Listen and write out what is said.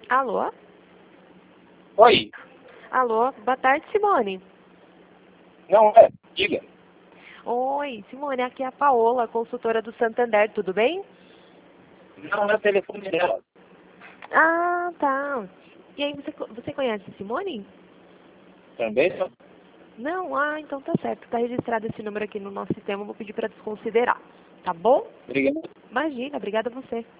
Alô? Oi. Alô? Boa tarde, Simone. Não é? Diga. Oi, Simone, aqui é a Paola, consultora do Santander, tudo bem? Não é o telefone dela. Ah, tá. E aí, você conhece a Simone? Também não. Não? Ah, então tá certo. Tá registrado esse número aqui no nosso sistema, eu vou pedir para desconsiderar. Tá bom? Obrigado. Imagina, obrigada a você.